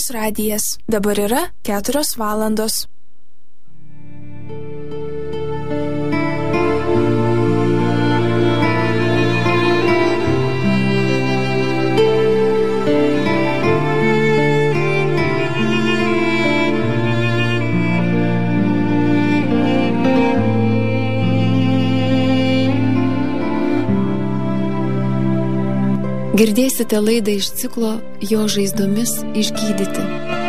Marijos radijas. Dabar yra 4 valandos. Girdėsite laidą iš ciklo Jo žaizdomis išgydyti.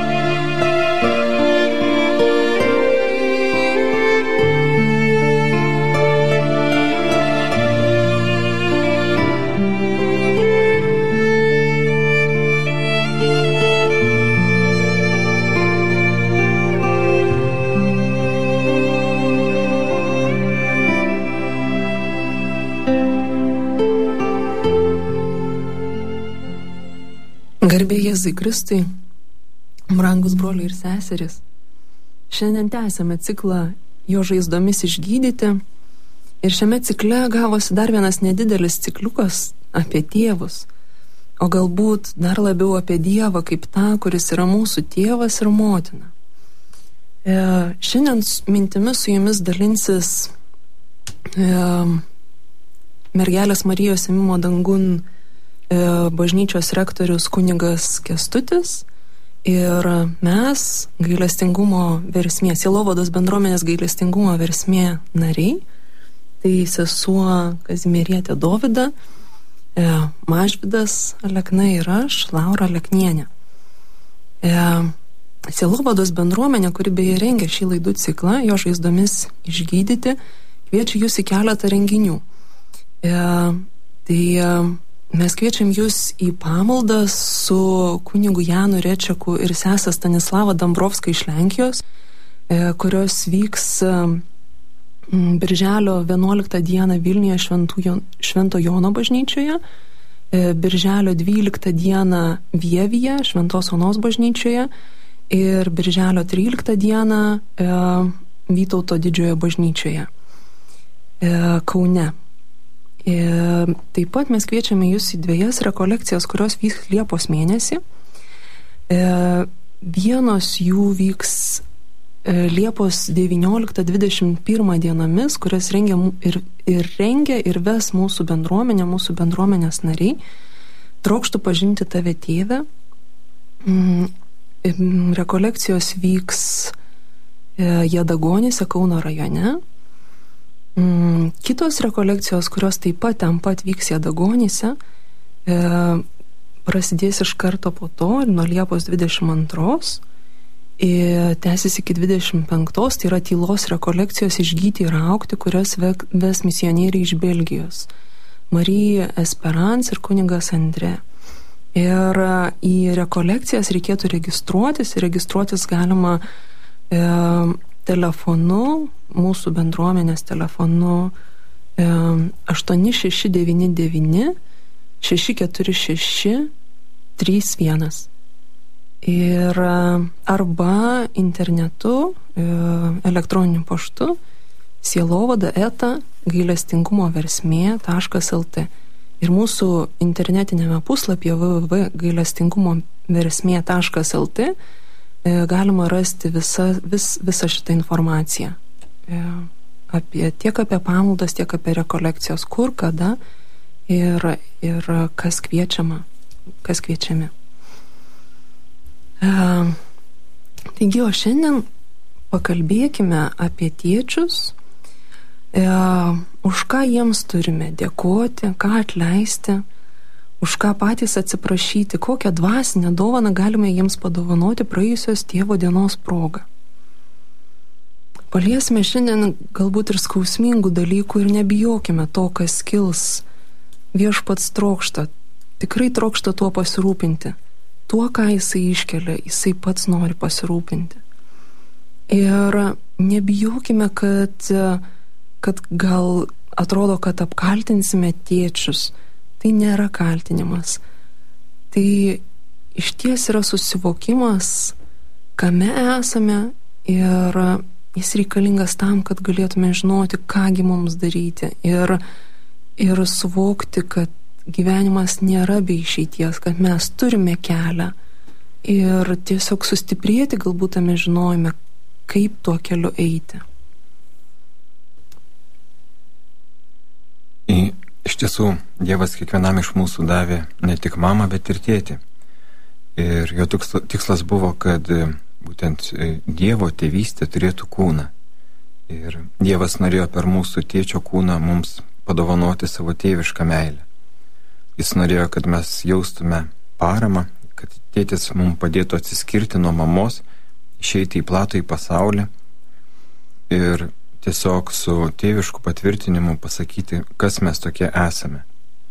Garbė Jėzui Kristui, brangus broliai ir seserys. Šiandien tęsiame ciklą Jo žaizdomis išgydyti ir šiame cikle gavosi dar vienas nedidelis cikliukas apie tėvus, o galbūt dar labiau apie Dievą kaip tą, kuris yra mūsų tėvas ir motina. Šiandien mintimis su jumis dalinsis mergelės Marijos ėmimo dangun bažnyčios rektorius kunigas Kęstutis ir mes gailestingumo versmė, sielovados bendruomenės gailestingumo versmė nariai, tai sesuo Kazimierietė Dovida, Mažvydas Alekna ir aš, Laura Aleknienė. Sielovados bendruomenė, kuri beje rengia šį laidų ciklą, Jo žaizdomis išgydyti, kviečia jūs į keletą renginių. Mes kviečiam jūs į pamaldą su kunigu Janu Rečeku ir sese Stanislava Dambrovska iš Lenkijos, kurios vyks birželio 11 dieną Vilniuje Švento Jono bažnyčioje, birželio 12 dieną Vievyje Šventos Onos bažnyčioje ir birželio 13 dieną Vytauto didžiojo bažnyčioje Kaune. Taip pat mes kviečiame jūs į 2 rekolekcijas, kurios vyks Liepos mėnesį. Vienos jų vyks Liepos 19-21 dienomis, kurias rengia ir ves mūsų bendruomenės nariai. Trokštu pažinti tave, tėve. Rekolekcijos vyks Jadagonyse, Kauno rajone. Kitos rekolekcijos, kurios taip pat ten pat vyks Jadagonyse, prasidės iš karto po to, nuo Liepos 22, tęsis iki 25, tai yra tylos rekolekcijos išgyti ir augti, kurias ves misionieriai iš Belgijos, Marija Esperance ir kunigas Andrė. Ir į rekolekcijas reikėtų registruotis galima telefonu, mūsų bendruomenės telefonu 8699 646 31 ir arba internetu elektroniniu paštu sielovada@gailestingumoversmė.lt ir mūsų internetinėme puslapyje www.gailestingumoversmė.lt galima rasti visą šitą informaciją tiek apie pamaldas, tiek apie rekolekcijos, kur, kada ir kas kviečiami. Taigi, o šiandien pakalbėkime apie tėčius, už ką jiems turime dėkoti, ką atleisti, už ką patys atsiprašyti, kokią dvasinę dovaną galime jiems padovanoti praėjusios tėvo dienos progą. Paliesime šiandien galbūt ir skausmingų dalykų ir nebijokime to, kas kils. Viešpats tikrai trokšta tuo pasirūpinti. Tuo, ką jisai iškelia, jisai pats nori pasirūpinti. Ir nebijokime, kad gal atrodo, kad apkaltinsime tėčius. Tai nėra kaltinimas. Tai išties yra susivokimas, kame esame ir jis reikalingas tam, kad galėtume žinoti, kągi mums daryti ir suvokti, kad gyvenimas nėra be išeities, kad mes turime kelią ir tiesiog sustiprėti galbūt tame žinojime, kaip tuo keliu eiti. Iš tiesų, Dievas kiekvienam iš mūsų davė ne tik mamą, bet ir tėtį. Ir jo tikslas buvo, kad būtent Dievo tėvystė turėtų kūną. Ir Dievas norėjo per mūsų tėčio kūną mums padovanoti savo tėvišką meilę. Jis norėjo, kad mes jaustume paramą, kad tėtis mums padėtų atsiskirti nuo mamos, išeiti į platų į pasaulį ir tiesiog su tėvišku patvirtinimu pasakyti, kas mes tokie esame.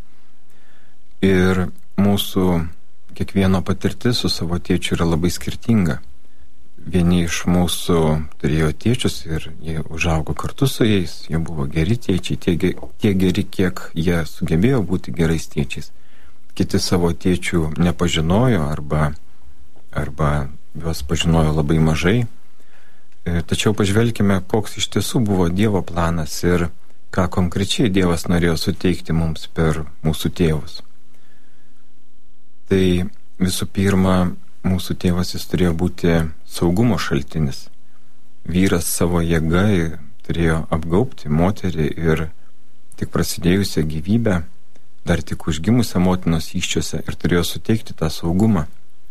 Ir mūsų kiekvieno patirtis su savo tėčiu yra labai skirtinga. Vieni iš mūsų turėjo tėčius ir jie užaugo kartu su jais, jie buvo geri tėčiai, tiek geri, kiek jie sugebėjo būti gerais tėčiais. Kiti savo tėčių nepažinojo arba juos pažinojo labai mažai. Tačiau pažvelkime, koks iš tiesų buvo Dievo planas ir ką konkrečiai Dievas norėjo suteikti mums per mūsų tėvus. Tai visų pirma, mūsų tėvas jis turėjo būti saugumo šaltinis. Vyras savo jėga turėjo apgaubti moterį ir tik prasidėjusią gyvybę, dar tik užgimusią motinos įsčiose ir turėjo suteikti tą saugumą.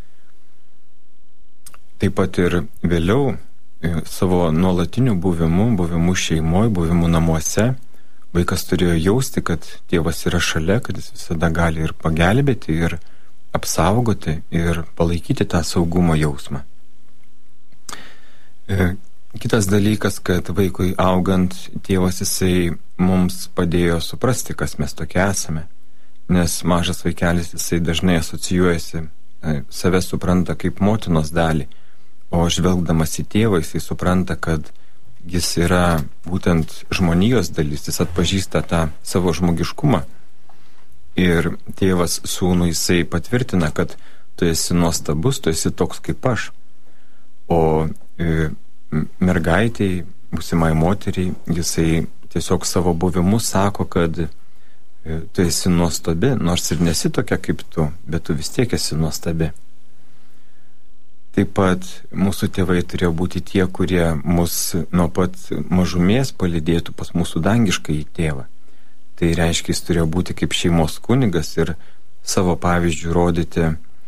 Taip pat ir vėliau savo nuolatiniu buvimu šeimoje, buvimu namuose, vaikas turėjo jausti, kad tėvas yra šalia, kad jis visada gali ir pagelbėti, ir apsaugoti, ir palaikyti tą saugumo jausmą. Kitas dalykas, kad vaikui augant, tėvas jisai mums padėjo suprasti, kas mes tokie esame. Nes mažas vaikelis jisai dažnai asocijuojasi, save supranta kaip motinos dalį, o žvelgdamas į tėvą jisai supranta, kad jis yra būtent žmonijos dalis, jis atpažįsta tą savo žmogiškumą. Ir tėvas sūnui jisai patvirtina, kad tu esi nuostabus, tu esi toks kaip aš. O mergaitei, būsimai moteriai, jisai tiesiog savo buvimu sako, kad tu esi nuostabi, nors ir nesi tokia kaip tu, bet tu vis tiek esi nuostabi. Taip pat mūsų tėvai turėjo būti tie, kurie mus nuo pat mažumės palydėtų pas mūsų dangiškąjį tėvą. Tai reiškia, jis turėjo būti kaip šeimos kunigas ir savo pavyzdžių rodyti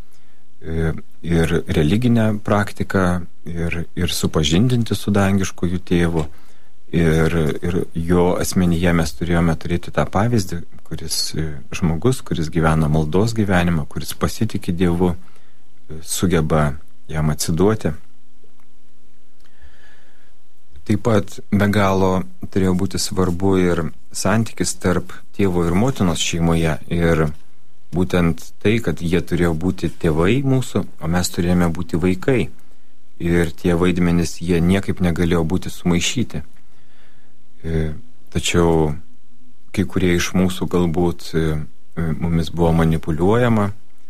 ir religinę praktiką, ir supažindinti su dangiškųjų tėvu. Ir jo asmenyje mes turėjome turėti tą pavyzdį, kuris žmogus, kuris gyvena maldos gyvenimą, kuris pasitikė Dievu, sugeba jam atsiduoti. Taip pat be galo turėjo būti svarbu ir santykis tarp tėvo ir motinos šeimoje. Ir būtent tai, kad jie turėjo būti tėvai mūsų, o mes turėjome būti vaikai. Ir tie vaidmenys, jie niekaip negalėjo būti sumaišyti. Tačiau kai kurie iš mūsų galbūt mumis buvo manipuliuojama.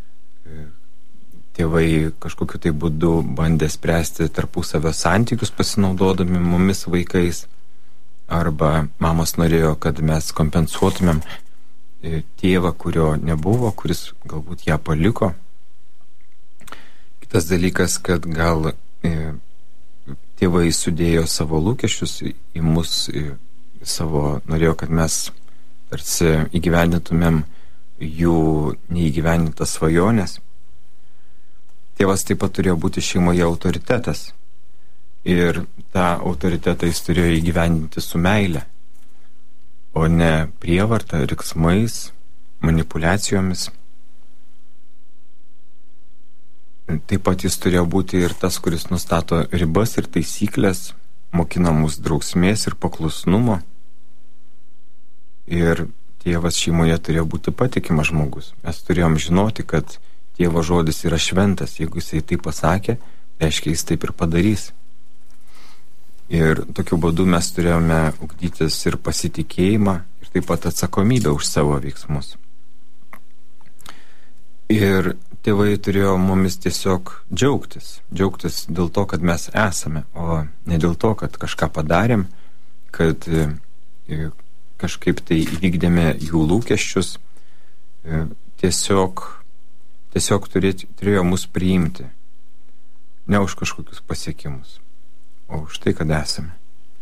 Tėvai kažkokiu tai būdu bandė spręsti tarpusavio santykius pasinaudodami mumis vaikais, arba mamos norėjo, kad mes kompensuotumėm tėvą, kurio nebuvo, kuris galbūt ją paliko. Kitas dalykas, kad gal tėvai sudėjo savo lūkesčius į mus, norėjo, kad mes tarsi įgyvendintumėm jų neįgyvendintas svajonės. Tėvas taip pat turėjo būti šeimoje autoritetas ir tą autoritetą jis turėjo įgyvendinti su meile, o ne prievarta, riksmais, manipulacijomis. Taip pat jis turėjo būti ir tas, kuris nustato ribas ir taisyklės, mokina mus drausmės ir paklusnumo. Ir tėvas šeimoje turėjo būti patikimas žmogus. Mes turėjom žinoti, kad Dievo žodis yra šventas. Jeigu jisai taip pasakė, reiškia, jis taip ir padarys. Ir tokiu būdu mes turėjome ugdytis ir pasitikėjimą, ir taip pat atsakomybę už savo veiksmus. Ir tėvai turėjo mumis tiesiog džiaugtis dėl to, kad mes esame, o ne dėl to, kad kažką padarėm, kad kažkaip tai įvykdėme jų lūkesčius. Tiesiog turėjo mus priimti ne už kažkokius pasiekimus, o už tai, kad esame.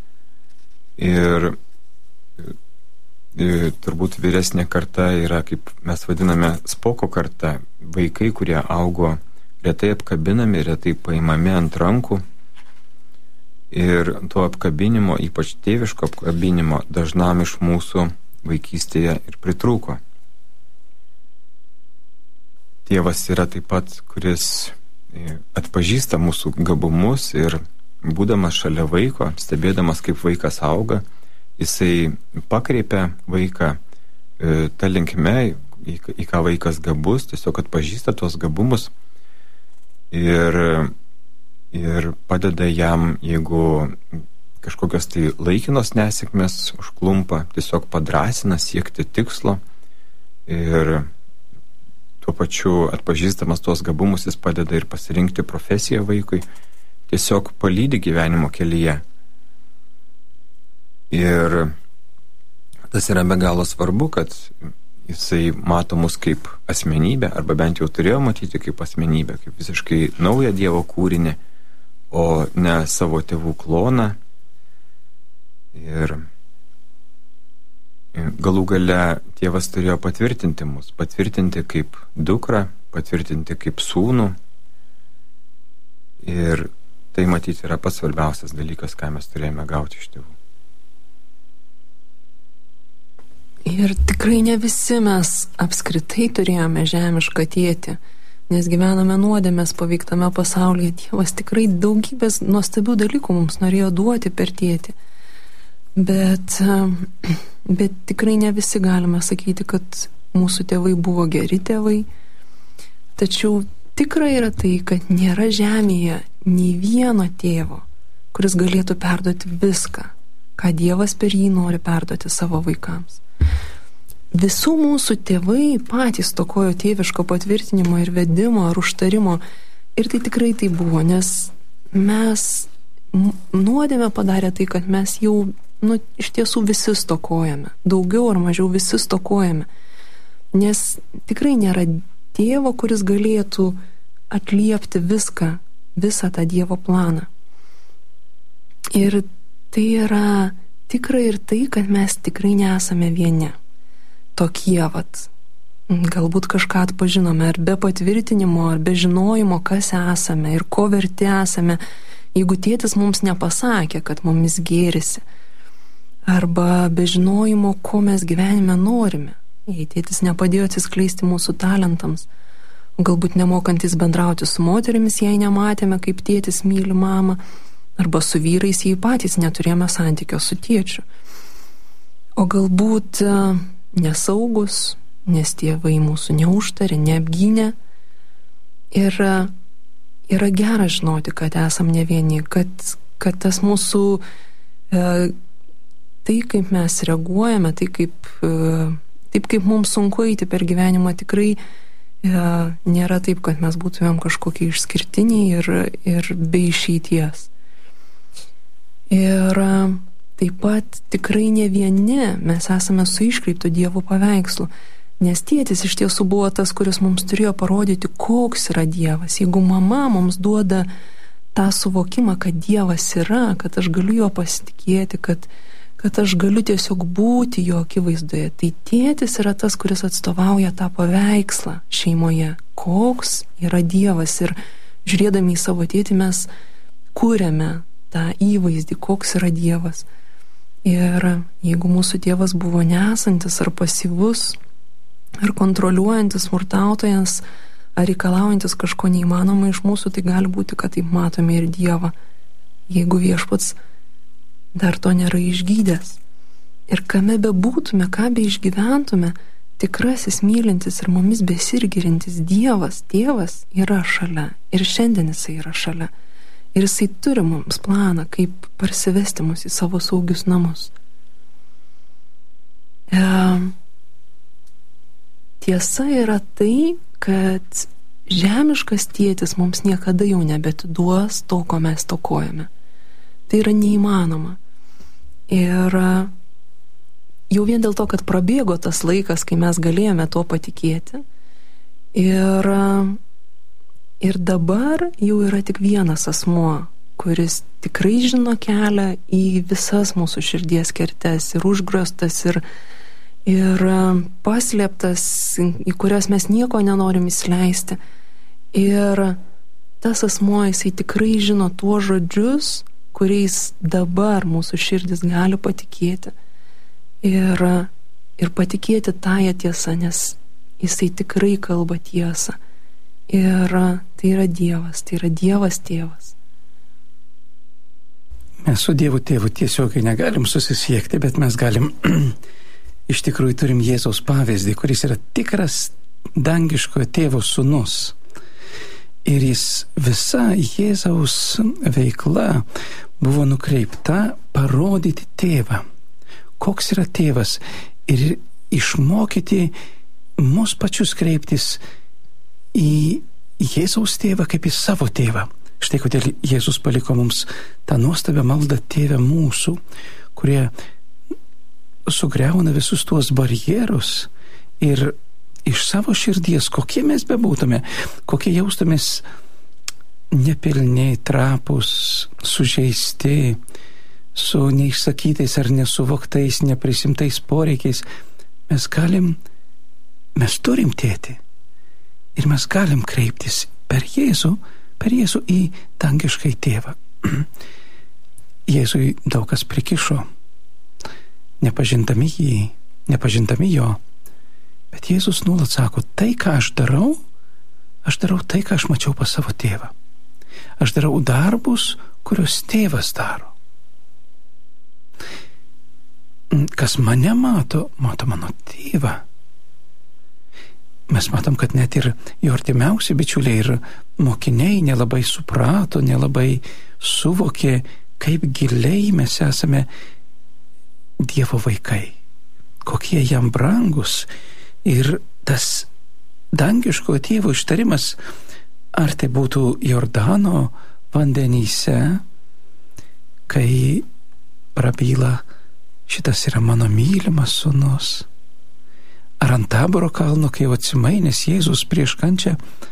Ir turbūt vyresnė karta yra, kaip mes vadiname, spoko karta, vaikai, kurie augo retai apkabinami, retai paimami ant rankų. Ir to apkabinimo, ypač tėviško apkabinimo, dažnam iš mūsų vaikystėje ir pritrūko. Tėvas yra taip pat, kuris atpažįsta mūsų gabumus ir būdamas šalia vaiko, stebėdamas, kaip vaikas auga, jisai pakreipia vaiką tą linkme, į ką vaikas gabus, tiesiog atpažįsta tuos gabumus ir padeda jam, jeigu kažkokios tai laikinos nesėkmės užklumpa, tiesiog padrąsina siekti tikslo ir tuo pačiu atpažįstamas tuos gabumus jis padeda ir pasirinkti profesiją vaikui, tiesiog palydi gyvenimo kelyje. Ir tas yra be galo svarbu, kad jisai mato mus kaip asmenybę, arba bent jau turėjo matyti kaip asmenybę, kaip visiškai naują Dievo kūrinį, o ne savo tėvų kloną. Ir galų gale tėvas turėjo patvirtinti mus, patvirtinti kaip dukrą, patvirtinti kaip sūnų. Ir tai matyti yra pats svarbiausias dalykas, ką mes turėjome gauti iš tėvų. Ir tikrai ne visi mes apskritai turėjome žemišką tėtį, nes gyvename nuodėmės paveiktame pasaulyje. Dievas tikrai daugybės nuostabių dalykų mums norėjo duoti per tėtį. Bet tikrai ne visi galime sakyti, kad mūsų tėvai buvo geri tėvai. Tačiau tikrai yra tai, kad nėra žemėje nei vieno tėvo, kuris galėtų perduoti viską, ką Dievas per jį nori perduoti savo vaikams. Visų mūsų tėvai patys stokojo tėviško patvirtinimo ir vedimo ar užtarimo, ir tai tikrai tai buvo, nes mes nuodėmę padarė tai, kad mes jau iš tiesų visi stokojame, daugiau ar mažiau visi stokojame, nes tikrai nėra tėvo, kuris galėtų atliepti viską, visą tą Dievo planą. Ir tai yra tikra ir tai, kad mes tikrai nesame vieni. Tokie galbūt kažką atpažinome, ar be patvirtinimo, ar be žinojimo, kas esame ir ko verti esame, jeigu tėtis mums nepasakė, kad mumis gėrisi, arba be žinojimo, ko mes gyvenime norime, jei tėtis nepadėjo atsiskleisti mūsų talentams, galbūt nemokantis bendrauti su moterimis, jei nematėme, kaip tėtis myli mamą, arba su vyrais, jei patys neturėjome santykio su tėčiu. O galbūt nesaugus, nes tėvai mūsų neužtarė, neapgynė. Ir yra gera žinoti, kad esam ne vieni, kad tas mūsų tai, kaip mes reaguojame, taip kaip mums sunku eiti per gyvenimą, tikrai nėra taip, kad mes būtumėm kažkokie išskirtiniai ir be išeities. Ir taip pat tikrai ne vieni mes esame su iškreiptu Dievo paveikslu, nes tėtis iš tiesų buvo tas, kuris mums turėjo parodyti, koks yra Dievas. Jeigu mama mums duoda tą suvokimą, kad Dievas yra, kad aš galiu jo pasitikėti, kad aš galiu tiesiog būti jo akivaizdoje, tai tėtis yra tas, kuris atstovauja tą paveikslą šeimoje, koks yra Dievas. Ir žiūrėdami į savo tėtį mes kūrėme tą įvaizdį, koks yra Dievas. Ir jeigu mūsų tėvas buvo nesantis ar pasyvus, ar kontroliuojantis, smurtautojas, ar reikalaujantis kažko neįmanoma iš mūsų, tai gali būti, kad taip matome ir Dievą, jeigu Viešpats dar to nėra išgydęs. Ir kame bebūtume, ką be išgyventume, tikrasis mylintis ir mumis besirgirintis Dievas, tėvas yra šalia. Ir šiandien jisai yra šalia. Ir jisai turi mums planą, kaip parsivesti mus į savo saugius namus. Tiesa yra tai, kad žemiškas tėtis mums niekada jau nebetiduos to, ko mes stokojame. Tai yra neįmanoma. Ir jau vien dėl to, kad prabėgo tas laikas, kai mes galėjome tuo patikėti. Ir Ir dabar jau yra tik vienas asmuo, kuris tikrai žino kelią į visas mūsų širdies kertes ir užgrostas ir paslėptas, į kurias mes nieko nenorim įsileisti. Ir tas asmuo, jisai tikrai žino tuos žodžius, kuriais dabar mūsų širdis gali patikėti. Ir patikėti tąją tiesą, nes jisai tikrai kalba tiesą. Ir tai yra Dievas tėvas. Mes su Dievu tėvu tiesiogiai negalim susisiekti, bet mes galim, iš tikrųjų turim Jėzaus pavyzdį, kuris yra tikras dangiškojo tėvo sūnus. Ir visa Jėzaus veikla buvo nukreipta parodyti tėvą, koks yra tėvas, ir išmokyti mus pačius kreiptis į Jėzaus tėvą kaip į savo tėvą. Štai kodėl Jėzus paliko mums tą nuostabią maldą Tėve mūsų, kurie sugriauna visus tuos barjerus ir iš savo širdies, kokie mes bebūtume, kokie jaustumės nepilni, trapus, sužeisti, su neišsakytais ar nesuvoktais, neprisimtais poreikiais, mes turim tėtį ir mes galim kreiptis per Jėzų į dangiškai tėvą. Jėzui daug kas prikišo, nepažindami jo, bet Jėzus nuolat sako, tai, ką aš darau tai, ką aš mačiau pas savo tėvą. Aš darau darbus, kuriuos tėvas daro. Kas mane mato mano tėvą. Mes matom, kad net ir jo artimiausi bičiuliai ir mokiniai nelabai suprato, nelabai suvokė, kaip giliai mes esame Dievo vaikai, kokie jam brangus. Ir tas dangiškojo tėvo ištarimas, ar tai būtų Jordano vandenyse, kai prabyla, šitas yra mano mylimas sūnus. Ar ant Taboro kalno, kai jau atsimainęs Jėzus prieš kančią,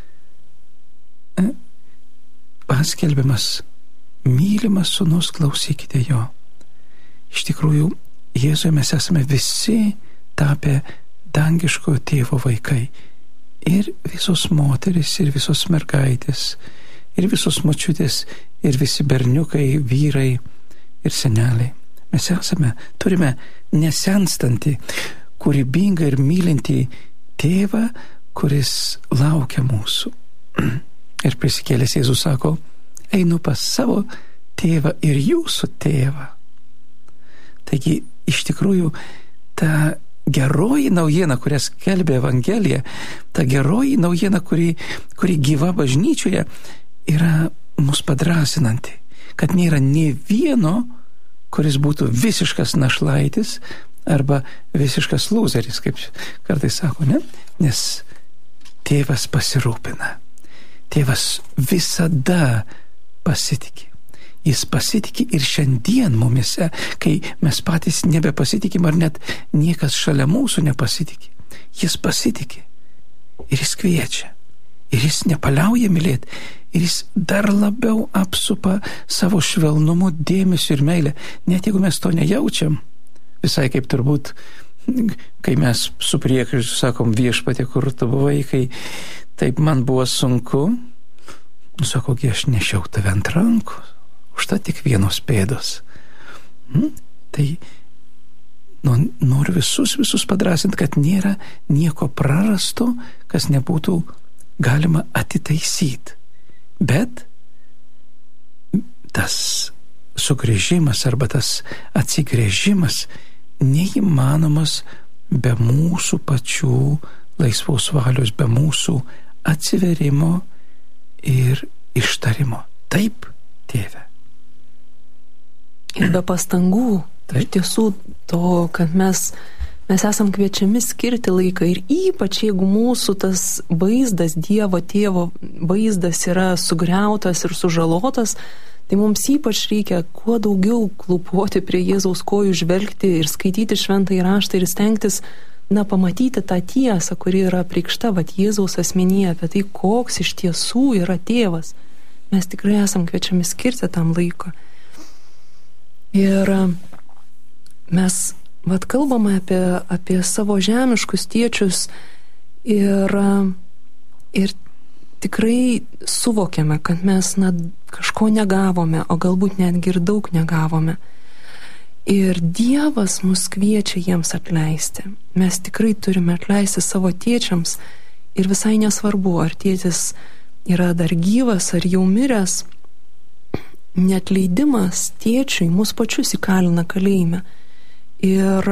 paskelbiamas, mylimas sūnus, klausykite jo. Iš tikrųjų, Jėzuje mes esame visi tapę dangiškojo tėvo vaikai. Ir visos moteris, ir visos mergaitės, ir visos močiutės, ir visi berniukai, vyrai ir seneliai. Mes turime nesenstantį, kūrybingą ir mylintį tėvą, kuris laukia mūsų. Ir prisikėlęs Jėzus sako, einu pas savo tėvą ir jūsų tėvą. Taigi, iš tikrųjų, ta geroji naujiena, kurią skelbia Evangelija, ta geroji naujiena, kuri gyva bažnyčioje, yra mus padrasinanti, kad nėra nė vieno, kuris būtų visiškas našlaitis arba visiškas lūzeris, kaip kartais sako, ne? Nes tėvas pasirūpina. Tėvas visada pasitikė. Jis pasitikė ir šiandien mumise, kai mes patys nebepasitikim ar net niekas šalia mūsų nepasitikė. Jis pasitikė ir jis kviečia. Ir jis nepaliauja mylėti. Ir jis dar labiau apsupa savo švelnumu, dėmesiu ir meilę. Net jeigu mes to nejaučiam, visai kaip turbūt, kai mes su priekaištu sakom, Viešpatie, kur tu buvai, kai taip man buvo sunku, sako, aš nešiau tave ant rankų, užtat tik vienos pėdos. Tai noriu visus padrasinti, kad nėra nieko prarasto, kas nebūtų galima atitaisyti. Bet tas sugrįžimas arba tas atsigrėžimas neįmanomas be mūsų pačių laisvos valios, be mūsų atsiverimo ir ištarimo. Taip, tėve. Ir be pastangų. Iš tiesų to, kad mes esam kviečiami skirti laiką ir ypač jeigu mūsų tas vaizdas, Dievo tėvo vaizdas yra sugriautas ir sužalotas, tai mums ypač reikia kuo daugiau klūpoti prie Jėzaus kojų, žvelgti ir skaityti šventąjį raštą ir stengtis pamatyti tą tiesą, kuri yra apreikšta Jėzaus asmenyje, apie tai, koks iš tiesų yra tėvas. Mes tikrai esam kviečiami skirti tam laiko. Ir mes kalbame apie savo žemiškus tėčius ir tikrai suvokiame, kad mes kažko negavome, o galbūt netgi ir daug negavome. Ir Dievas mus kviečia jiems atleisti. Mes tikrai turime atleisti savo tėčiams ir visai nesvarbu, ar tėtis yra dar gyvas, ar jau miręs. Neatleidimas tėčiui mus pačius įkalina kalėjime. Ir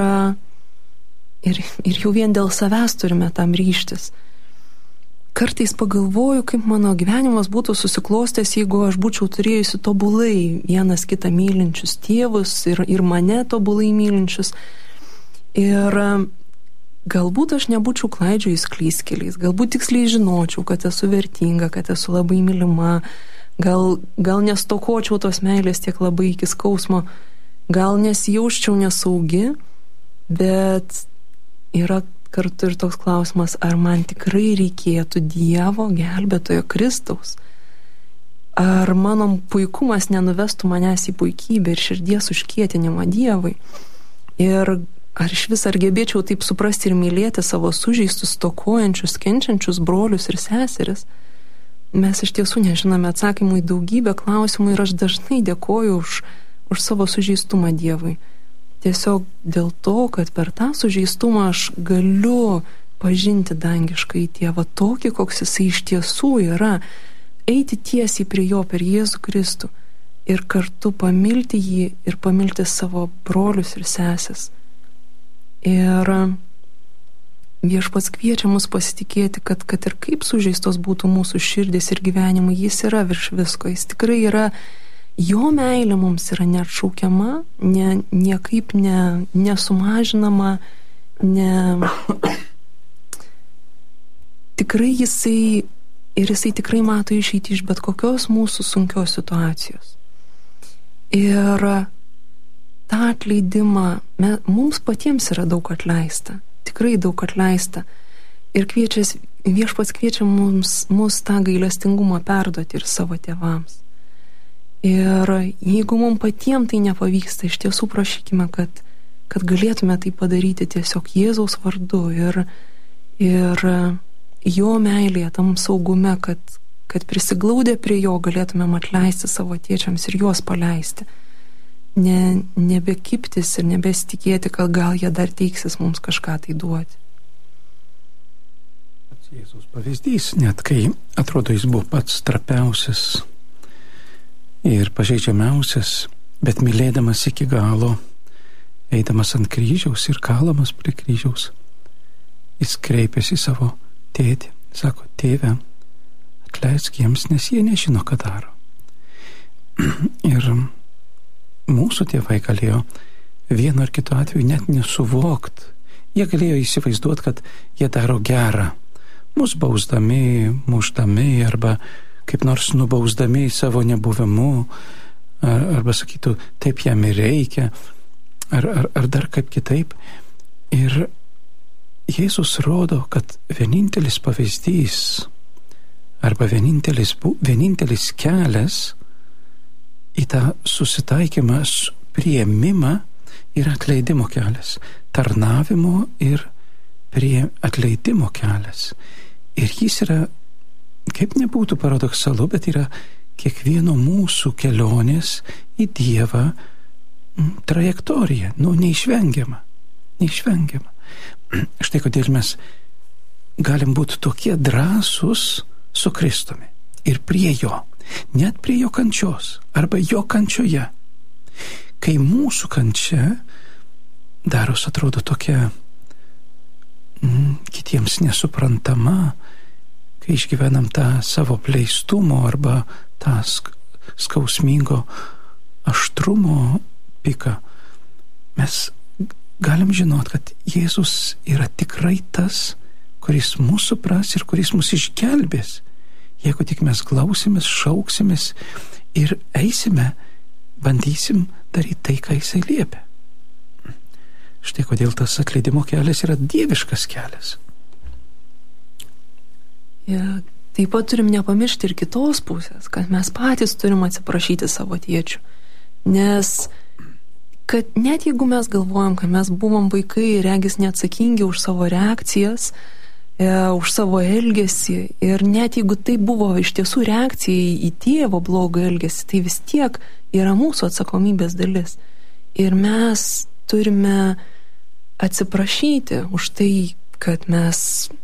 jau vien dėl savęs turime tam ryžtis. Kartais pagalvoju, kaip mano gyvenimas būtų susiklostęs, jeigu aš būčiau turėjusi tobulai vienas kitą mylinčius tėvus ir mane tobulai mylinčius. Ir galbūt aš nebūčiau klaidžiojus klystkeliais, galbūt tiksliai žinočiau, kad esu vertinga, kad esu labai mylima, gal nestokočiau tos meilės tiek labai iki skausmo, gal nesijausčiau nesaugi, bet yra kartu ir toks klausimas, ar man tikrai reikėtų Dievo gelbėtojo Kristaus? Ar mano puikumas nenuvestų manęs į puikybę ir širdies užkietinimą Dievui? Ir ar gebėčiau taip suprasti ir mylėti savo sužeistus, stokojančius, kenčiančius brolius ir seseris? Mes iš tiesų nežinome atsakymų į daugybę klausimų ir aš dažnai dėkoju už savo sužeistumą Dievui. Tiesiog dėl to, kad per tą sužeistumą aš galiu pažinti dangiškąjį tėvą tokį, koks jisai iš tiesų yra, eiti tiesiai prie jo per Jėzų Kristų ir kartu pamilti jį ir pamilti savo brolius ir sesės. Ir Viešpats kviečia mus pasitikėti, kad ir kaip sužeistos būtų mūsų širdis ir gyvenimai, jis yra virš visko, jis tikrai yra. Jo meilė mums yra neatšaukiama, niekaip nesumažinama, tikrai jisai tikrai mato išeitį iš bet kokios mūsų sunkios situacijos. Ir tą atleidimą mums patiems yra daug atleista, tikrai daug atleista. Ir Viešpats kviečia mus tą gailestingumą perduoti ir savo tėvams. Ir jeigu mums patiems tai nepavyksta, iš tiesų prašykime, kad galėtume tai padaryti tiesiog Jėzaus vardu ir jo meilėje, tam saugume, kad prisiglaudę prie jo galėtumėm atleisti savo tėčiams ir juos paleisti. Nebekiptis ir nebesitikėti, kad gal jie dar teiksis mums kažką tai duoti. Pats Jėzaus pavyzdys, net kai atrodo jis buvo pats trapiausias ir pažeidžiamiausias, bet mylėdamas iki galo, eidamas ant kryžiaus ir kalamas prie kryžiaus, jis kreipėsi į savo tėtį, sako, tėve, atleisk jiems, nes jie nežino, ką daro. Ir mūsų tėvai galėjo vienu ar kitu atveju net nesuvokt. Jie galėjo įsivaizduoti, kad jie daro gerą, mus bausdami, mušdami arba kaip nors nubausdami savo nebuvimu, arba sakytų, taip jam ir reikia, ar dar kaip kitaip. Ir Jėzus rodo, kad vienintelis pavyzdys arba vienintelis kelias į tą susitaikymą, priėmimą yra atleidimo kelias, tarnavimo ir prie atleidimo kelias. Ir jis yra, kaip nebūtų paradoksalu, bet yra kiekvieno mūsų kelionės į Dievą trajektorija, neišvengiama. Štai kodėl mes galim būti tokie drąsūs su Kristumi ir prie jo, net prie jo kančios arba jo kančioje. Kai mūsų kančia daros atrodo tokia kitiems nesuprantama, kai išgyvenam tą savo pleistumo arba tą skausmingo aštrumo piką, mes galim žinot, kad Jėzus yra tikrai tas, kuris mūsų supras ir kuris mus išgelbės, jeigu tik mes klausimės, šauksimės ir eisime, bandysim daryti tai, ką jisai liepia. Štai kodėl tas atleidimo kelias yra dieviškas kelias. Ja, taip pat turim nepamiršti ir kitos pusės, kad mes patys turim atsiprašyti savo tėčių. Nes kad net jeigu mes galvojam, kad mes buvom vaikai, regis neatsakingi už savo reakcijas, už savo elgesį, ir net jeigu tai buvo iš tiesų reakcija į tėvo blogą elgesį, tai vis tiek yra mūsų atsakomybės dalis. Ir mes turime atsiprašyti už tai, kad mes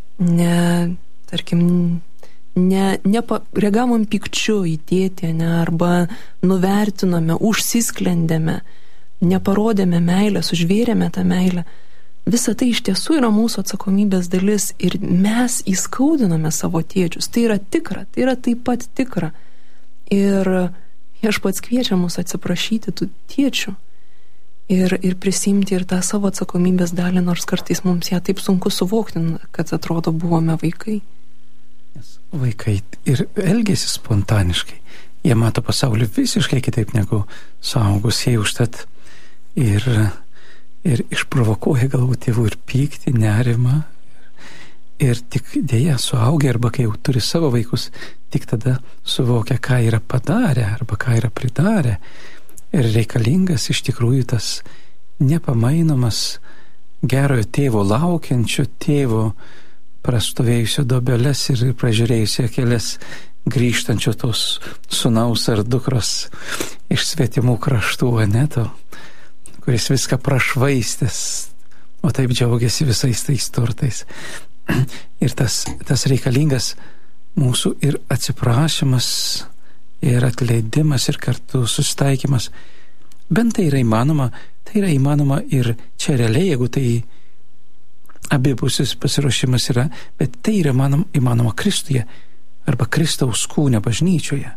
reagavom pykčiu į tėtį, arba nuvertinome, užsisklendėme, neparodėme meilės, užvėrėme tą meilę. Visa tai iš tiesų yra mūsų atsakomybės dalis ir mes įskaudiname savo tėčius. Tai yra tikra, tai yra taip pat tikra. Ir Viešpats kviečia mus atsiprašyti tų tėčių ir prisimti ir tą savo atsakomybės dalį, nors kartais mums ją taip sunku suvokti, kad atrodo buvome vaikai. Vaikai ir elgėsi spontaniškai. Jie mato pasaulį visiškai kitaip negu suaugusieji, užtat ir išprovokuoja galbūt tėvų ir pyktį, nerimą. Ir tik dėja suaugę, arba kai jau turi savo vaikus, tik tada suvokia, ką yra padarę arba ką yra pridarę. Ir reikalingas iš tikrųjų tas nepamainomas gerojo tėvo, laukiančio tėvo, prastovėjusio dobeles ir pražiūrėjusio kelias grįžtančio tos sūnaus ar dukros iš svetimų kraštų, to, kuris viską prašvaistęs, o taip džiaugiasi visais tais turtais. Ir tas reikalingas mūsų ir atsiprašymas, ir atleidimas, ir kartu susitaikymas. Bent tai yra įmanoma ir čia realiai, jeigu tai abipusis pasiruošimas yra, bet tai yra įmanoma Kristuje arba Kristaus kūne bažnyčioje.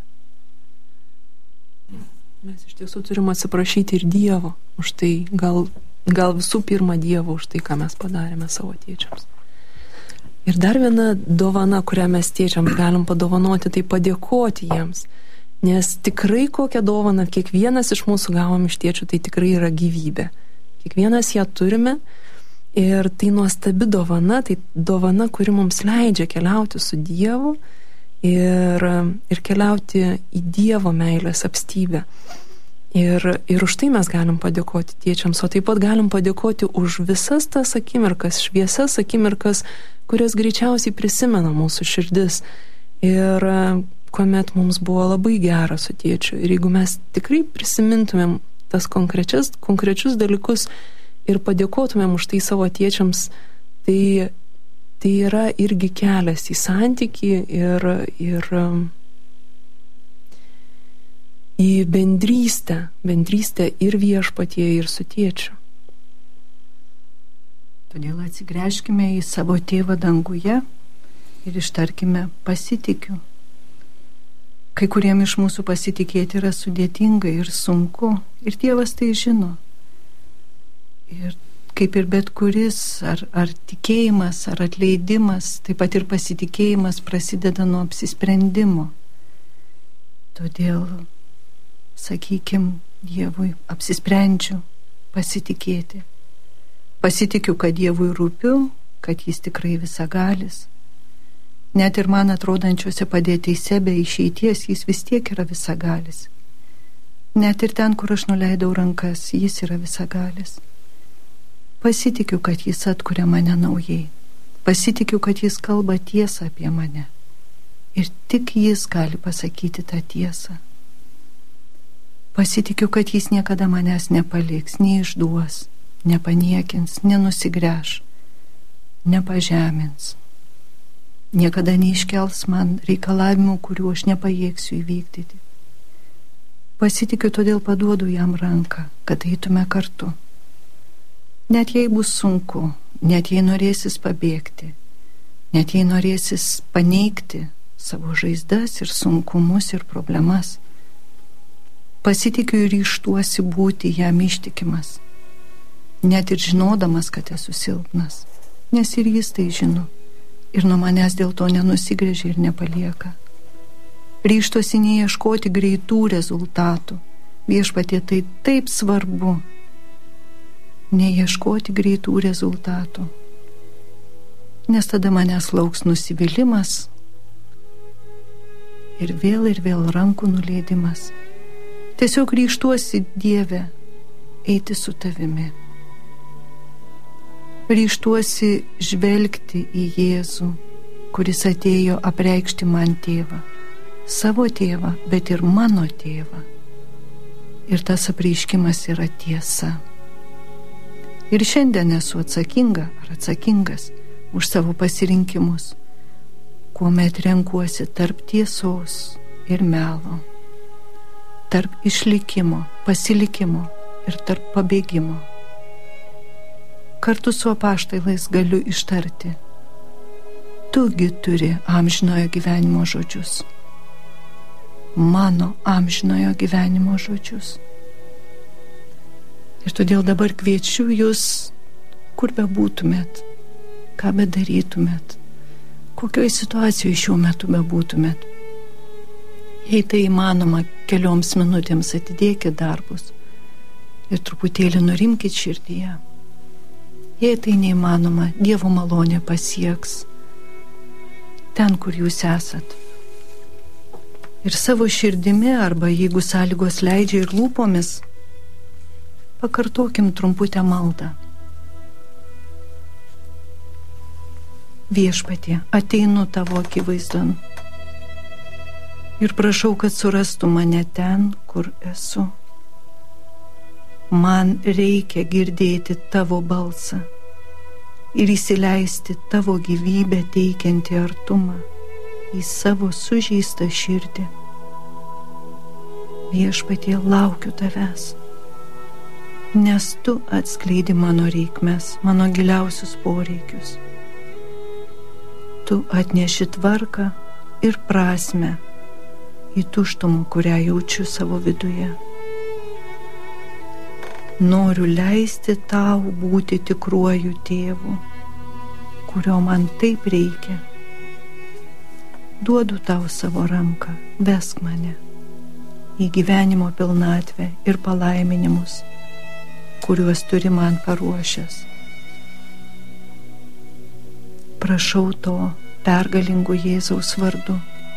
Mes iš tiesų turim atsiprašyti ir Dievo už tai, gal visų pirma Dievo už tai, ką mes padarėme savo tėčiams. Ir dar viena dovana, kurią mes tėčiams galim padovanoti, tai padėkoti jiems. Nes tikrai kokią dovaną kiekvienas iš mūsų gavom iš tėčių, tai tikrai yra gyvybė. Kiekvienas ją turime ir tai nuostabi dovana, tai dovana, kuri mums leidžia keliauti su Dievu ir keliauti į Dievo meilės apstybę. Ir už tai mes galim padėkoti tėčiams, o taip pat galim padėkoti už visas tas akimirkas, šviesias akimirkas, kurias greičiausiai prisimena mūsų širdis. Ir kuomet mums buvo labai gera su tėčiu. Ir jeigu mes tikrai prisimintumėm tas konkrečius dalykus ir padėkotumėm už tai savo tėčiams, tai yra irgi kelias į santykį ir į bendrystę ir viešpatyje, ir su tėčiu. Todėl atsigręžkime į savo tėvą danguje ir ištarkime pasitikiu. Kai kuriem iš mūsų pasitikėti yra sudėtinga ir sunku, ir Dievas tai žino. Ir kaip ir bet kuris, ar tikėjimas, ar atleidimas, taip pat ir pasitikėjimas prasideda nuo apsisprendimo. Todėl sakykim Dievui, apsisprendžiu pasitikėti. Pasitikiu, kad Dievui rūpiu, kad jis tikrai visagalis. Net ir man atrodančiose padėtyse be išeities jis vis tiek yra visagalis. Net ir ten, kur aš nuleidau rankas, jis yra visagalis. Pasitikiu, kad jis atkuria mane naujai. Pasitikiu, kad jis kalba tiesą apie mane. Ir tik jis gali pasakyti tą tiesą. Pasitikiu, kad jis niekada manęs nepaliks, neišduos, nepaniekins, nenusigręš, nepažemins. Niekada neiškels man reikalavimų, kurių aš nepajėgsiu įvykdyti. Pasitikiu, todėl paduodu jam ranką, kad eitume kartu. Net jei bus sunku, net jei norėsis pabėgti, net jei norėsis paneigti savo žaizdas ir sunkumus ir problemas, pasitikiu ir ryžtuosi būti jam ištikimas, net ir žinodamas, kad esu silpnas, nes ir jis tai žino. Ir nuo manęs dėl to nenusigręžia ir nepalieka. Ryžtuosi neieškoti greitų rezultatų. Viešpatie, tai taip svarbu. neieškoti greitų rezultatų, nes tada manęs lauks nusivylimas ir vėl rankų nuleidimas. Tiesiog ryžtuosi, Dieve, eiti su tavimi. Ryžtuosi žvelgti į Jėzų, kuris atėjo apreikšti man tėvą, savo tėvą, bet ir mano tėvą. Ir tas apreiškimas yra tiesa. Ir šiandien esu atsakinga ar atsakingas už savo pasirinkimus, kuomet renkuosi tarp tiesos ir melo, tarp išlikimo, pasilikimo ir tarp pabėgimo. Kartu su apaštalais galiu ištarti: tugi turi amžinojo gyvenimo žodžius, mano amžinojo gyvenimo žodžius. Ir todėl dabar kviečiu jūs, kur bebūtumėt, ką bedarytumėt, kokioj situacijoje šiuo metu bebūtumėt. Jei tai įmanoma, kelioms minutėms atidėkit darbus ir truputėlį nurimkit širdyje. Jei tai neįmanoma, Dievo malonė pasieks ten, kur jūs esat. Ir savo širdimi, arba jeigu sąlygos leidžia, ir lūpomis, pakartokim trumputę maldą. Viešpatie, ateinu tavo akivaizdon ir prašau, kad surastų mane ten, kur esu. Man reikia girdėti tavo balsą ir įsileisti tavo gyvybę teikiantį artumą į savo sužeistą širdį. Viešpatie, laukiu tavęs, nes tu atskleidi mano reikmes, mano giliausius poreikius. Tu atneši tvarką ir prasmę į tuštumą, kurią jaučiu savo viduje. Noriu leisti tau būti tikruoju tėvu, kurio man taip reikia. Duodu tau savo ranką, vesk mane į gyvenimo pilnatvę ir palaiminimus, kuriuos turi man paruošęs. Prašau to pergalingu Jėzaus vardu.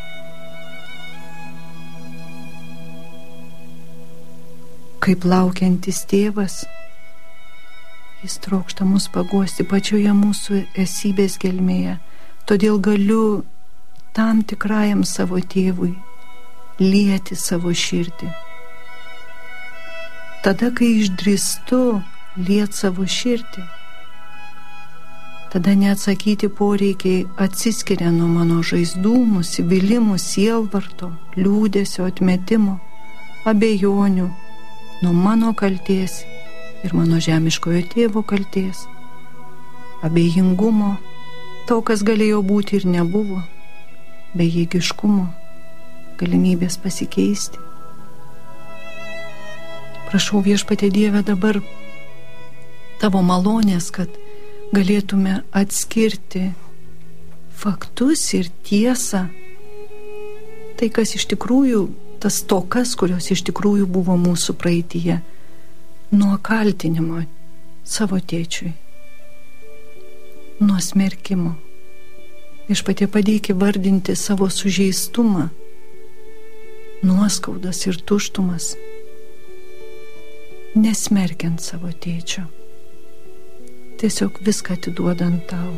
Kaip laukiantis tėvas, jis trokšta mus paguosti pačioje mūsų esybės gelmėje. Todėl galiu tam tikrajam savo tėvui lieti savo širdį. Tada, kai išdrįstu liet savo širdį, tada neatsakyti poreikiai atsiskiria nuo mano žaizdų, nusivylimų, sielvarto, liūdesio, atmetimo, abejonių, nuo mano kaltės ir mano žemiškojo tėvo kaltės, abejingumo, to, kas galėjo būti ir nebuvo, bejėgiškumo, galimybės pasikeisti. Prašau, Viešpatie Dieve, dabar tavo malonės, kad galėtume atskirti faktus ir tiesą, tai, kas iš tikrųjų, tas tokas, kurios iš tikrųjų buvo mūsų praeityje, nuo kaltinimo savo tėčiui, nuo smerkimo. Viešpatie, padėk įvardinti savo sužeistumą, nuoskaudas ir tuštumas, nesmerkiant savo tėčio, tiesiog viską atiduodant tau.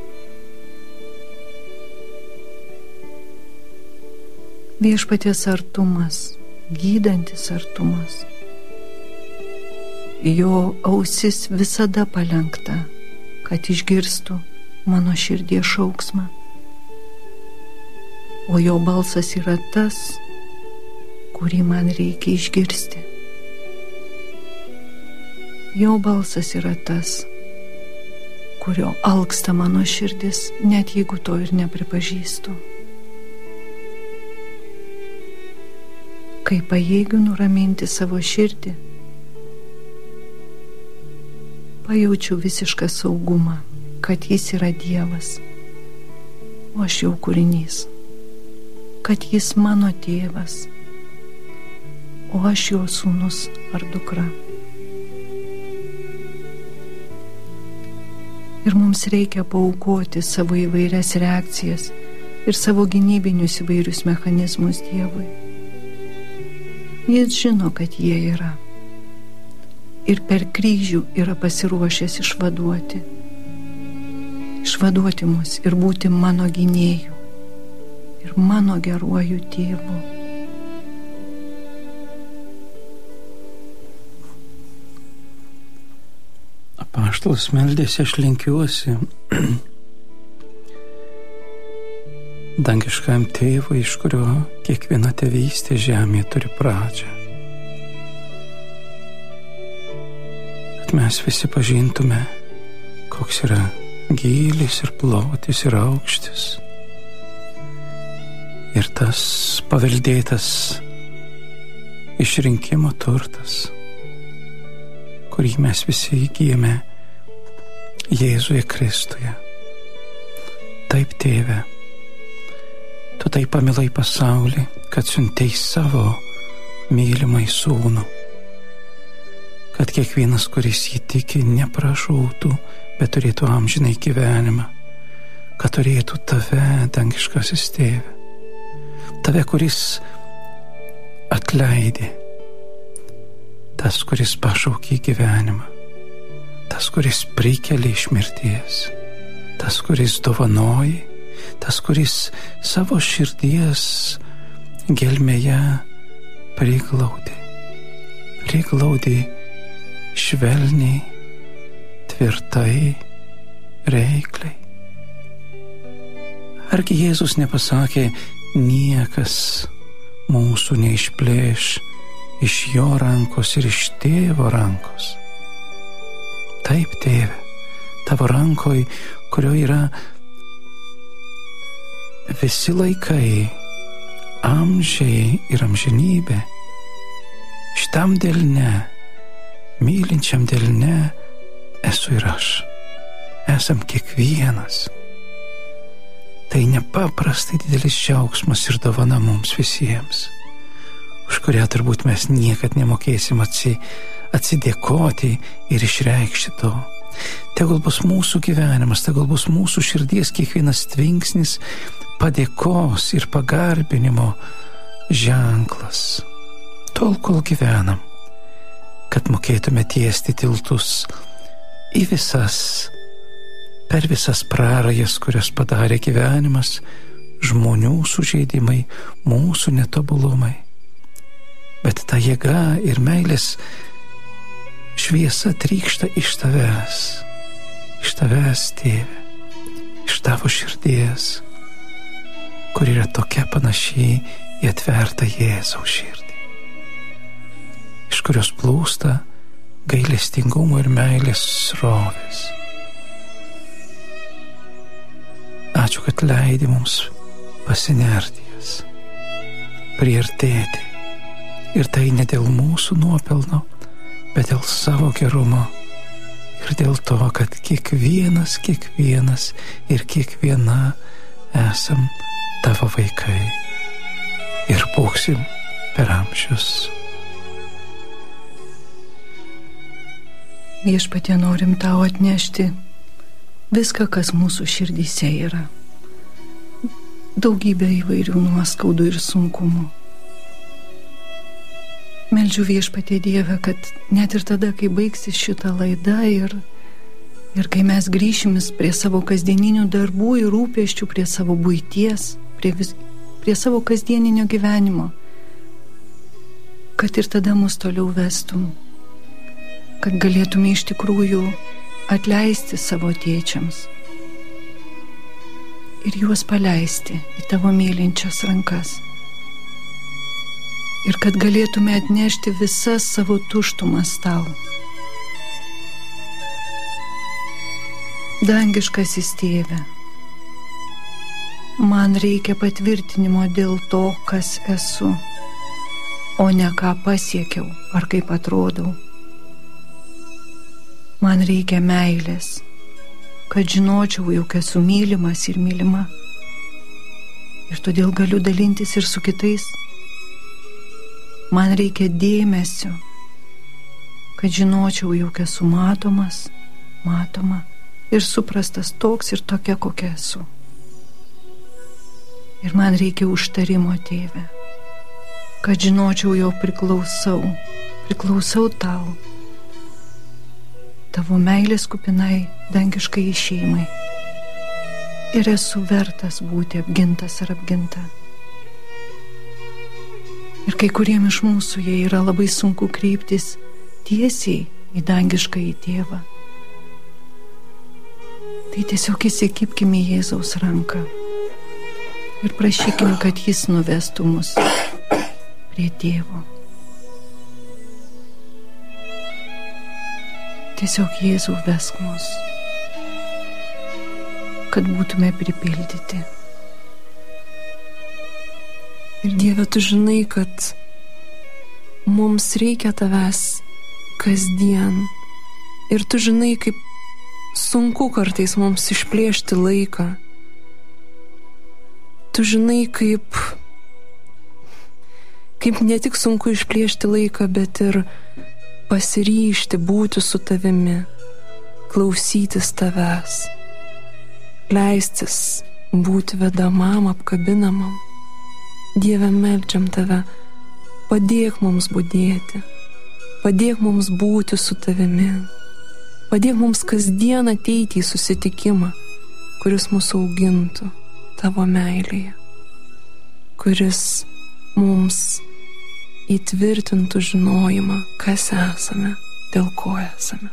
Viešpaties artumas, gydantis artumas, jo ausis visada palenkta, kad išgirstų mano širdies šauksmą, o jo balsas yra tas, kurį man reikia išgirsti. Jo balsas yra tas, kurio alksta mano širdis, net jeigu to ir nepripažįstu. Kai pajėgiu nuraminti savo širdį, pajaučiu visišką saugumą, kad jis yra Dievas, o aš jo kūrinys, kad jis mano tėvas, o aš jo sūnus ar dukra. Ir mums reikia paaukoti savo įvairias reakcijas ir savo gynybinius įvairius mechanizmus Dievui. Jis žino, kad jie yra. Ir per kryžių yra pasiruošęs išvaduoti mus ir būti mano gynėju ir mano geruoju tėvu. Apaštalas meldėsi, aš linkiuosi dangiškam tėvui, iš kurio kiekviena tėvystė žemėje turi pradžią. Kad mes visi pažintume, koks yra gylis ir plotis ir aukštis. Ir tas paveldėtas išrinkimo turtas, kurį mes visi įgyjame Jėzuje Kristuje. Taip, Tėve, Tu taip pamilai pasaulį, kad siuntei savo mylimai sūnų, kad kiekvienas, kuris jį tiki, nepražūtų, bet turėtų amžinai gyvenimą, kad turėtų Tave, dangiškasis Tėve, Tave, kuris atleidė, tas, kuris pašaukė gyvenimą, tas, kuris prikėlė iš mirties, tas, kuris dovanoja, tas, kuris savo širdies gelmėje priglaudė švelniai, tvirtai, reikliai. Argi Jėzus nepasakė, niekas mūsų neišplėš iš jo rankos ir iš tėvo rankos? Taip, Tėve, Tavo rankoj, kurio yra visi laikai, amžiai ir amžinybė, šitam delne, mylinčiam delne esu ir aš. Esam kiekvienas. Tai nepaprastai didelis džiaugsmas ir dovana mums visiems, už kurią turbūt mes niekad nemokėsim atsidėkoti ir išreikšti to. Tegul bus mūsų gyvenimas, tegul bus mūsų širdies kiekvienas tvinksnis padėkos ir pagarbinimo ženklas. Tol, kol gyvenam, kad mokėtume tiesti tiltus per visas prarajas, kurias padarė gyvenimas, žmonių sužeidimai, mūsų netobulumai. Bet ta jėga ir meilės šviesa trykšta iš Tavęs, Tėve, iš Tavo širdies, kur yra tokia panašiai į atvertą Jėzaus širdį, iš kurios plūsta gailestingumo ir meilės srovės. Ačiū, kad leidi mums pasinerti jas, priartėti. Ir tai ne dėl mūsų nuopelno, bet dėl savo gerumo ir dėl to, kad kiekvienas ir kiekviena esam Tavo vaikai ir būsim per amžius. Viešpatie, norim Tau atnešti viską, kas mūsų širdyse yra. Daugybė įvairių nuoskaudų ir sunkumų. Meldžiu Viešpatie Dieve, kad net ir tada, kai baigsis šita laida ir kai mes grįšimis prie savo kasdieninių darbų ir rūpesčių, prie savo buities, prie savo kasdieninio gyvenimo, kad ir tada mus toliau vestum, kad galėtume iš tikrųjų atleisti savo tėčiams ir juos paleisti į Tavo mylinčias rankas. Ir kad galėtume atnešti visas savo tuštumas Tau. Dangiškasis Tėve, man reikia patvirtinimo dėl to, kas esu, o ne ką pasiekiau ar kaip atrodau. Man reikia meilės, kad žinočiau, jog esu mylimas ir mylima. Ir todėl galiu dalintis ir su kitais. Man reikia dėmesio, kad žinočiau, jog esu matomas, matoma ir suprastas toks ir tokia, kokia esu. Ir man reikia užtarimo, Tėve, kad žinočiau, jo priklausau tau, tavo meilės kupinai dangiškai šeimai. Ir esu vertas būti apgintas ar apginta. Ir kai kuriem iš mūsų jie yra labai sunku kreiptis tiesiai į dangišką į Tėvą. Tai tiesiog įsikibkime į Jėzaus ranką ir prašykime, kad jis nuvestų mus prie Tėvo. Tiesiog Jėzau vesk mus, kad būtume pripildyti. Ir Dieve, tu žinai, kad mums reikia tavęs kasdien. Ir tu žinai, kaip sunku kartais mums išplėšti laiką. Tu žinai, kaip ne tik sunku išplėšti laiką, bet ir pasiryžti būti su tavimi, klausytis tavęs, leistis būti vedamam, apkabinamam. Dieve, meldžiam tave, padėk mums budėti, padėk mums būti su tavimi, padėk mums kasdien ateiti į susitikimą, kuris mūsų augintų tavo meilėje, kuris mums įtvirtintų žinojimą, kas esame, dėl ko esame.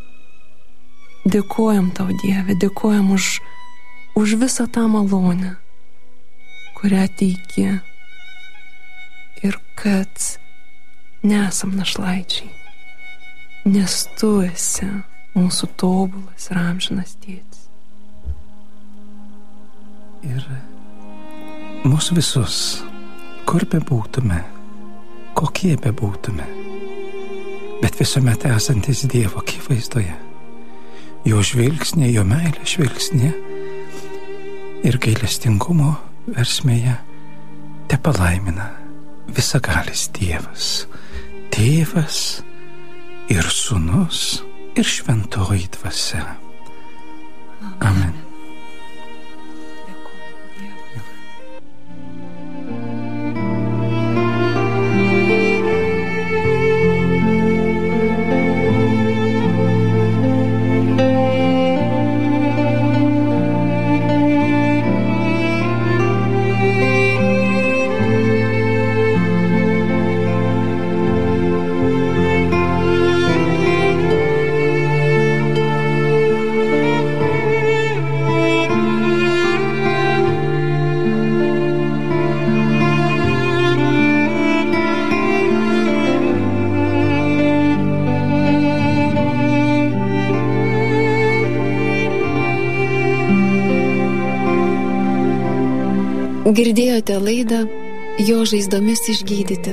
Dėkojam tau, Dieve, dėkojam už visą tą malonę, kurią teiki, ir kad nesam našlaičiai, nes tu esi mūsų tobulas ir amžinas Tėtis. Ir mūsų visus, kur bebūtume, kokie bebūtume, bet visuomet esantis Dievo akivaizdoje, jo žvilgsnė, jo meilė žvilgsnė ir gailestingumo versmėje tepalaimina visagalis Dievas, Tėvas ir Sūnus ir Šventoji Dvasia. Amen. Girdėjote laidą Jo žaizdomis išgydyti.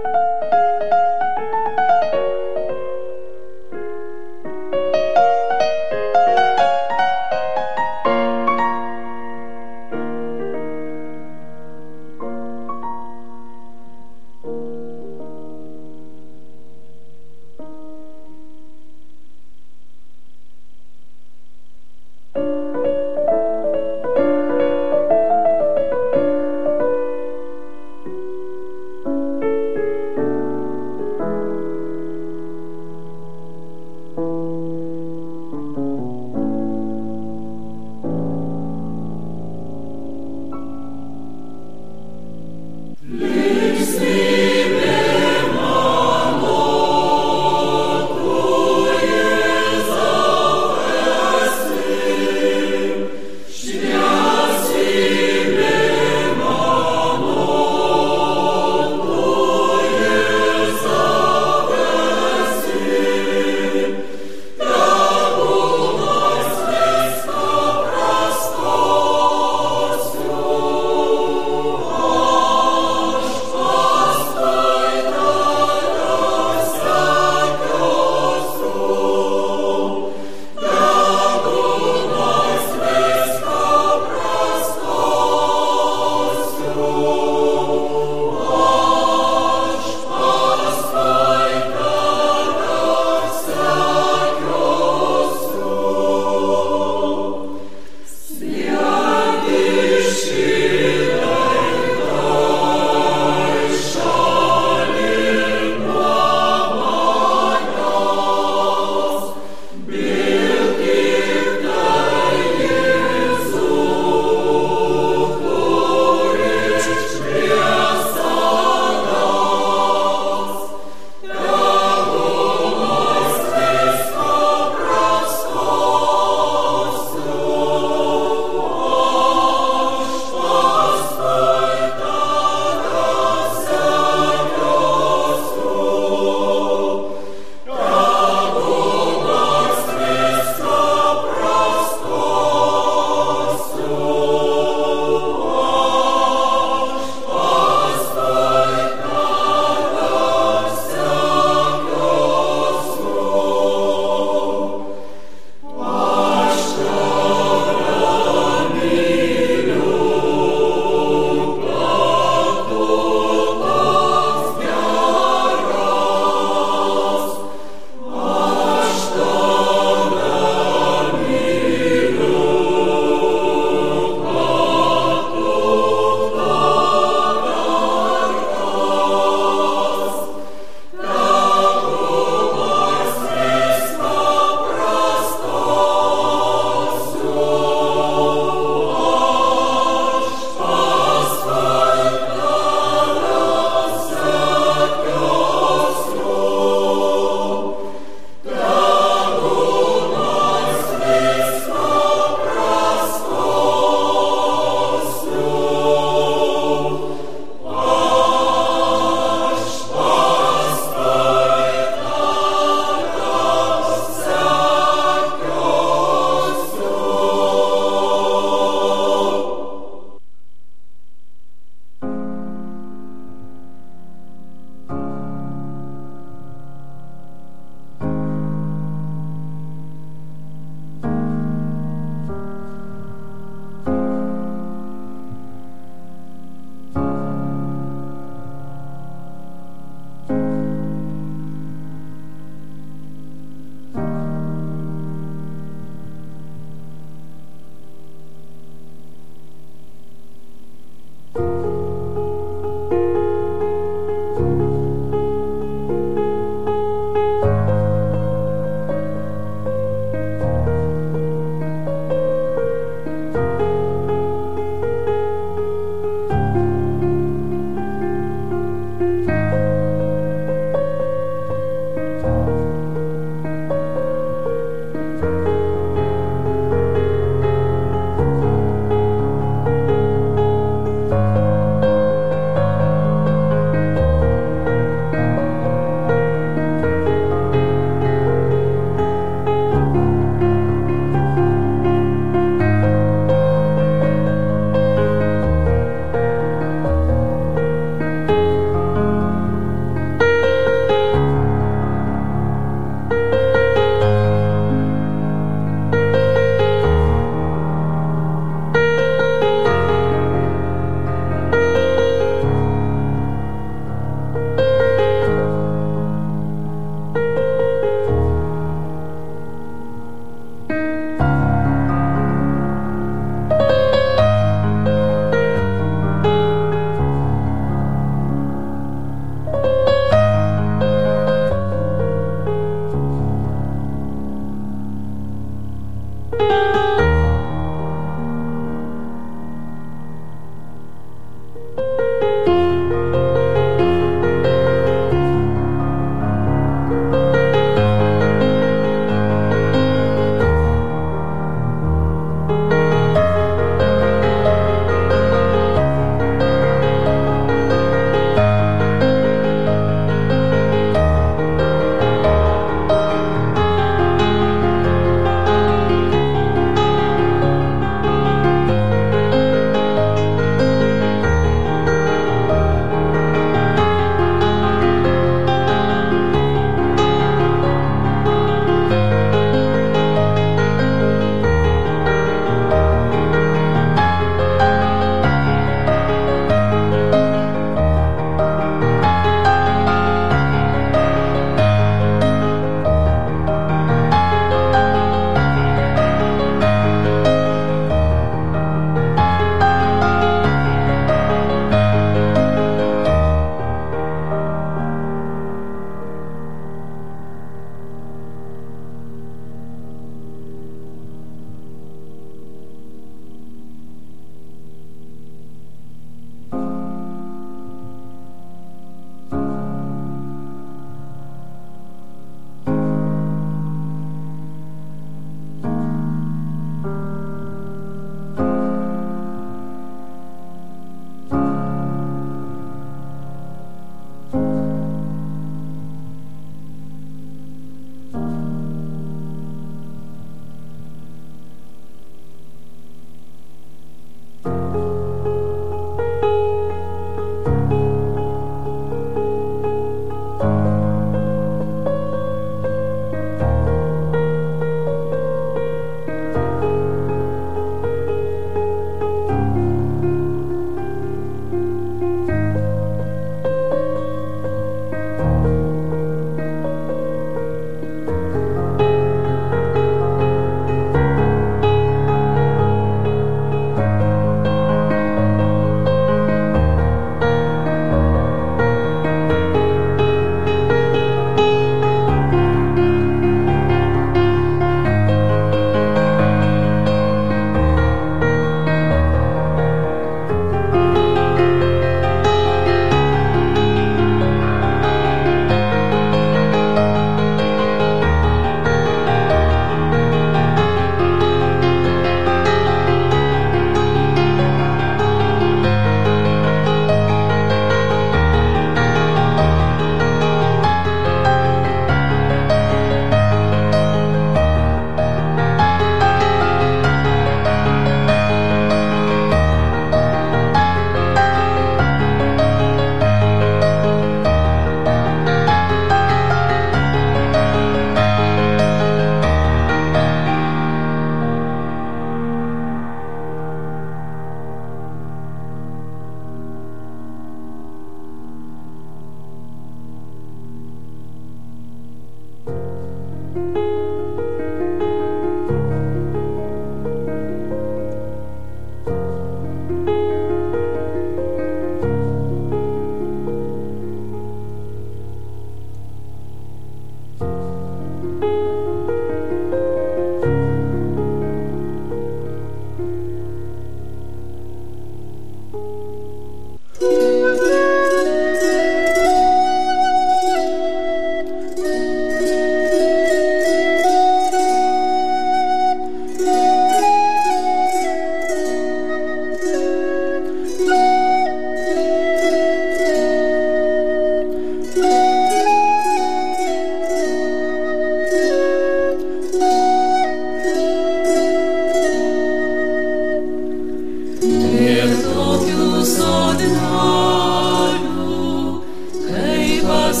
sodinalių, kaip pas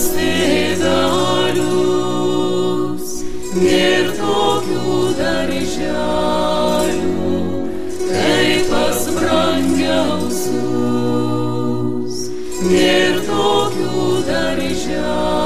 tėvelius, nėr tokių darželių, kaip pas brangiausius, nėr tokių darželių.